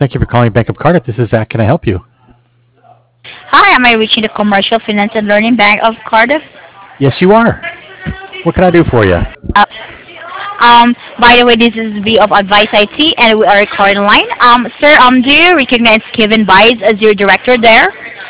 Thank you for calling Bank of Cardiff. This is Zach. Can I help you? Hi, am I reaching the Commercial Finance and Learning Bank of Cardiff? Yes, you are. What can I do for you? Uh, by the way, this is V of Advice IT, and we are recording line. Sir, do you recognize Kevin Bides as your director there?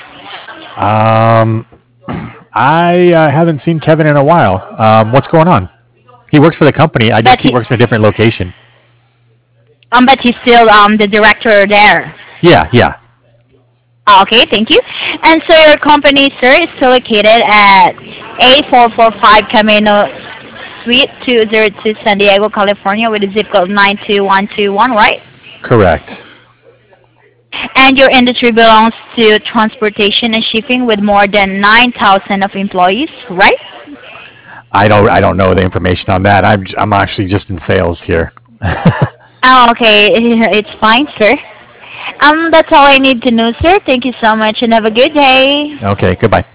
Um, I haven't seen Kevin in a while. What's going on? He works for the company. I But just he he, works for a different location. but he's still the director there. Yeah, yeah. Okay, thank you. And so your company, sir, is still located at A445 Camino Suite 202 San Diego, California, with the zip code 92121, right? Correct. And your industry belongs to transportation and shipping with more than 9,000 of employees, right? I don't know the information on that. I'm actually just in sales here. Oh, okay, it's fine, sir. That's all I need to know, sir. Thank you so much and have a good day. Okay, goodbye.